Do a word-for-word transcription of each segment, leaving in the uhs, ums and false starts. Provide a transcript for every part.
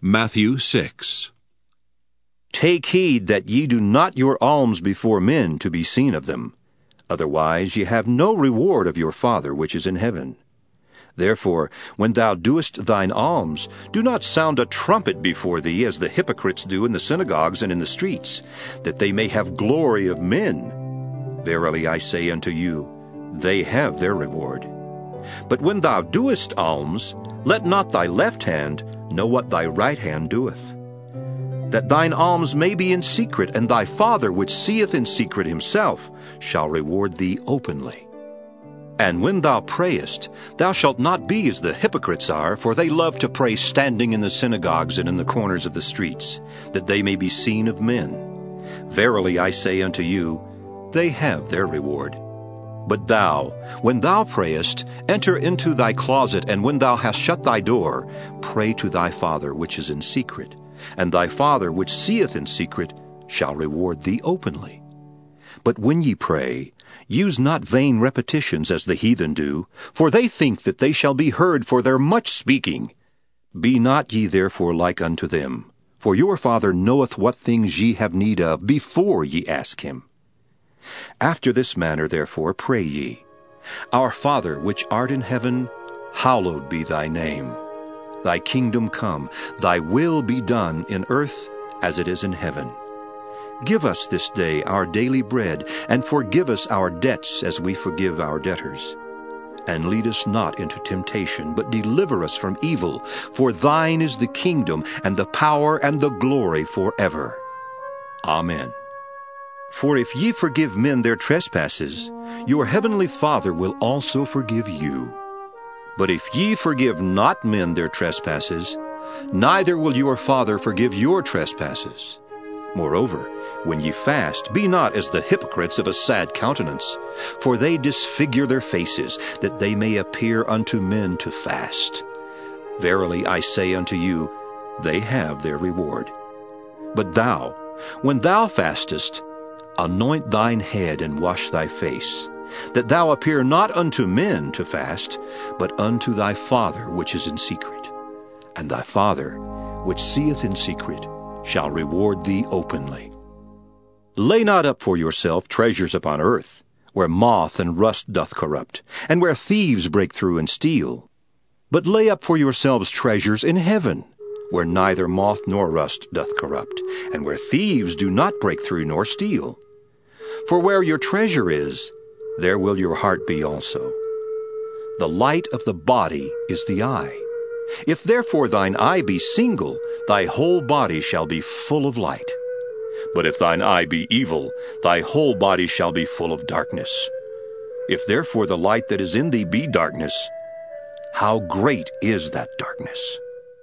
Matthew six. Take heed that ye do not your alms before men to be seen of them. Otherwise ye have no reward of your Father which is in heaven. Therefore, when thou doest thine alms, do not sound a trumpet before thee, as the hypocrites do in the synagogues and in the streets, that they may have glory of men. Verily I say unto you, they have their reward. But when thou doest alms, let not thy left hand know what thy right hand doeth, that thine alms may be in secret, and thy Father which seeth in secret himself shall reward thee openly. And when thou prayest, thou shalt not be as the hypocrites are, for they love to pray standing in the synagogues and in the corners of the streets, that they may be seen of men. Verily I say unto you, they have their reward. But thou, when thou prayest, enter into thy closet, and when thou hast shut thy door, pray to thy Father which is in secret, and thy Father which seeth in secret shall reward thee openly. But when ye pray, use not vain repetitions as the heathen do, for they think that they shall be heard for their much speaking. Be not ye therefore like unto them, for your Father knoweth what things ye have need of before ye ask him. After this manner therefore pray ye, Our Father which art in heaven, hallowed be thy name. Thy kingdom come, thy will be done in earth as it is in heaven. Give us this day our daily bread, and forgive us our debts as we forgive our debtors. And lead us not into temptation, but deliver us from evil. For thine is the kingdom, and the power, and the glory forever. Amen. For if ye forgive men their trespasses, your heavenly Father will also forgive you. But if ye forgive not men their trespasses, neither will your Father forgive your trespasses. Moreover, when ye fast, be not as the hypocrites of a sad countenance, for they disfigure their faces, that they may appear unto men to fast. Verily I say unto you, they have their reward. But thou, when thou fastest, anoint thine head and wash thy face, that thou appear not unto men to fast, but unto thy Father which is in secret. And thy Father, which seeth in secret, shall reward thee openly. Lay not up for yourself treasures upon earth, where moth and rust doth corrupt, and where thieves break through and steal. But lay up for yourselves treasures in heaven, where neither moth nor rust doth corrupt, and where thieves do not break through nor steal. For where your treasure is, there will your heart be also. The light of the body is the eye. If therefore thine eye be single, thy whole body shall be full of light. But if thine eye be evil, thy whole body shall be full of darkness. If therefore the light that is in thee be darkness, how great is that darkness?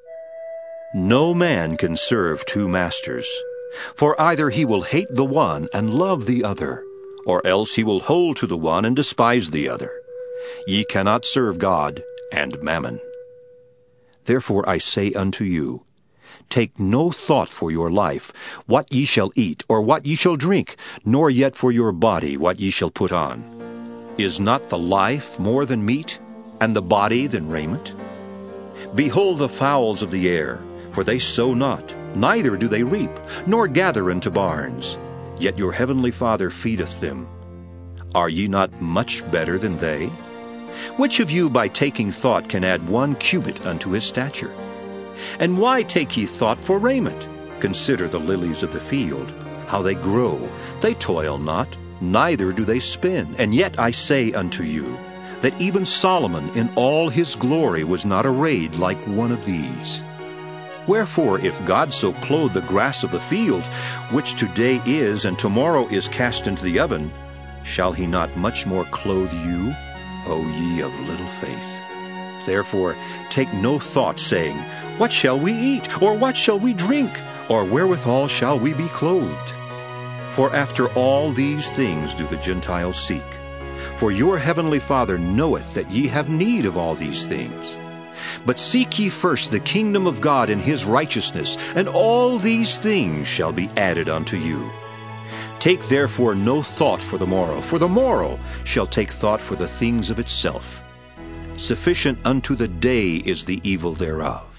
No man can serve two masters, for either he will hate the one and love the other, or else he will hold to the one and despise the other. Ye cannot serve God and mammon. Therefore I say unto you, take no thought for your life, what ye shall eat, or what ye shall drink, nor yet for your body what ye shall put on. Is not the life more than meat, and the body than raiment? Behold the fowls of the air, for they sow not, neither do they reap, nor gather into barns, yet your heavenly Father feedeth them. Are ye not much better than they? Which of you by taking thought can add one cubit unto his stature? And why take ye thought for raiment? Consider the lilies of the field, how they grow. They toil not, neither do they spin. And yet I say unto you, that even Solomon in all his glory was not arrayed like one of these. Wherefore, if God so clothe the grass of the field, which today is and tomorrow is cast into the oven, shall he not much more clothe you, O ye of little faith? Therefore take no thought, saying, what shall we eat? Or what shall we drink? Or wherewithal shall we be clothed? For after all these things do the Gentiles seek. For your heavenly Father knoweth that ye have need of all these things. But seek ye first the kingdom of God and his righteousness, and all these things shall be added unto you. Take therefore no thought for the morrow, for the morrow shall take thought for the things of itself. Sufficient unto the day is the evil thereof.